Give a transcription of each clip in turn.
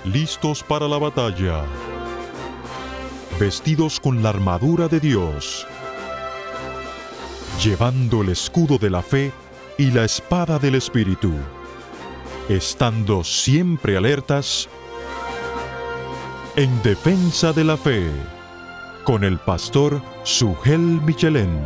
listos para la batalla, vestidos con la armadura de Dios, llevando el escudo de la fe y la espada del Espíritu, estando siempre alertas en defensa de la fe, con el pastor Sugel Michelén.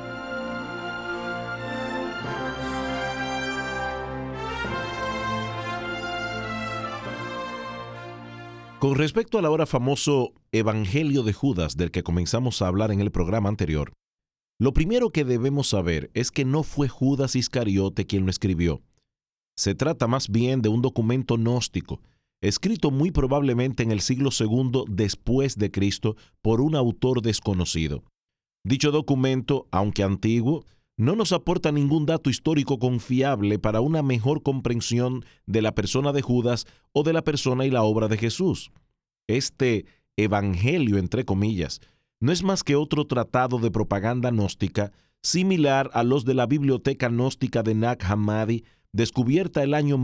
Con respecto al ahora famoso Evangelio de Judas del que comenzamos a hablar en el programa anterior, lo primero que debemos saber es que no fue Judas Iscariote quien lo escribió. Se trata más bien de un documento gnóstico, escrito muy probablemente en el siglo II después de Cristo por un autor desconocido. Dicho documento, aunque antiguo, no nos aporta ningún dato histórico confiable para una mejor comprensión de la persona de Judas o de la persona y la obra de Jesús. Este evangelio, entre comillas, no es más que otro tratado de propaganda gnóstica similar a los de la Biblioteca Gnóstica de Nag Hammadi, descubierta el año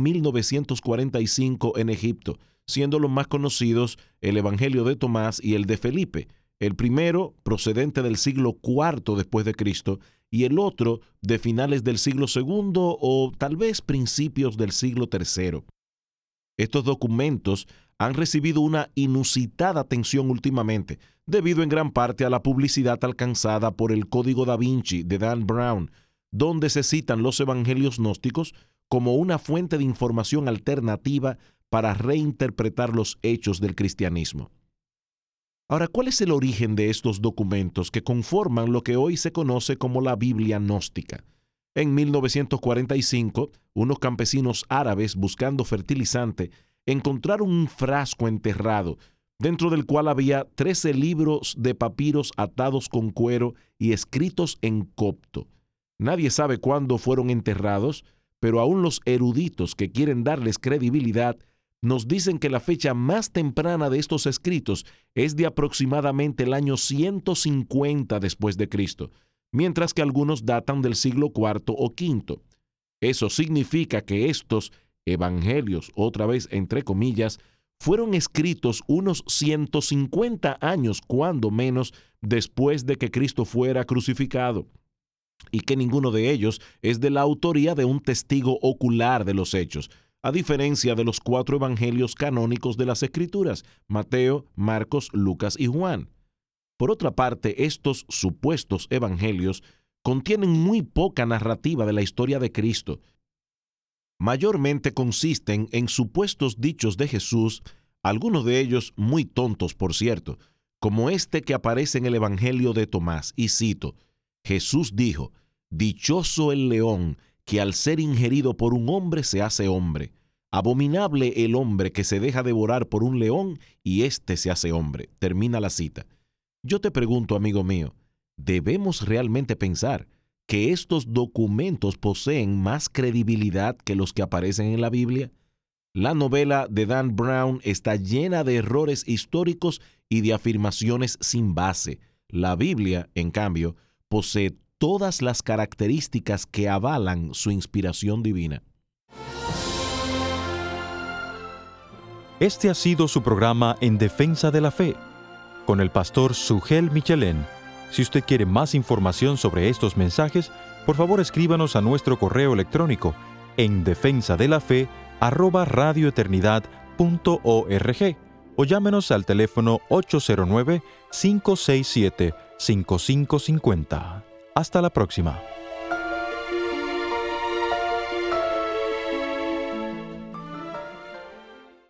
1945 en Egipto, siendo los más conocidos el Evangelio de Tomás y el de Felipe, el primero procedente del siglo IV después de Cristo y el otro de finales del siglo II o tal vez principios del siglo III. Estos documentos han recibido una inusitada atención últimamente, debido en gran parte a la publicidad alcanzada por el Código da Vinci de Dan Brown, donde se citan los evangelios gnósticos como una fuente de información alternativa para reinterpretar los hechos del cristianismo. Ahora, ¿cuál es el origen de estos documentos que conforman lo que hoy se conoce como la Biblia gnóstica? En 1945, unos campesinos árabes buscando fertilizante encontraron un frasco enterrado, dentro del cual había 13 libros de papiros atados con cuero y escritos en copto. Nadie sabe cuándo fueron enterrados, pero aún los eruditos que quieren darles credibilidad nos dicen que la fecha más temprana de estos escritos es de aproximadamente el año 150 después de Cristo, mientras que algunos datan del siglo IV o V. Eso significa que estos evangelios, otra vez entre comillas, fueron escritos unos 150 años, cuando menos, después de que Cristo fuera crucificado, y que ninguno de ellos es de la autoría de un testigo ocular de los hechos, a diferencia de los 4 evangelios canónicos de las Escrituras, Mateo, Marcos, Lucas y Juan. Por otra parte, estos supuestos evangelios contienen muy poca narrativa de la historia de Cristo. Mayormente consisten en supuestos dichos de Jesús, algunos de ellos muy tontos, por cierto, como este que aparece en el Evangelio de Tomás, y cito: Jesús dijo: «Dichoso el león que al ser ingerido por un hombre se hace hombre. Abominable el hombre que se deja devorar por un león y éste se hace hombre». Termina la cita. Yo te pregunto, amigo mío, ¿debemos realmente pensar que estos documentos poseen más credibilidad que los que aparecen en la Biblia? La novela de Dan Brown está llena de errores históricos y de afirmaciones sin base. La Biblia, en cambio, posee todas las características que avalan su inspiración divina. Este ha sido su programa En Defensa de la Fe, con el pastor Sugel Michelén. Si usted quiere más información sobre estos mensajes, por favor escríbanos a nuestro correo electrónico en defensadelafe@radioeternidad.org o llámenos al teléfono 809-567-5550. Hasta la próxima.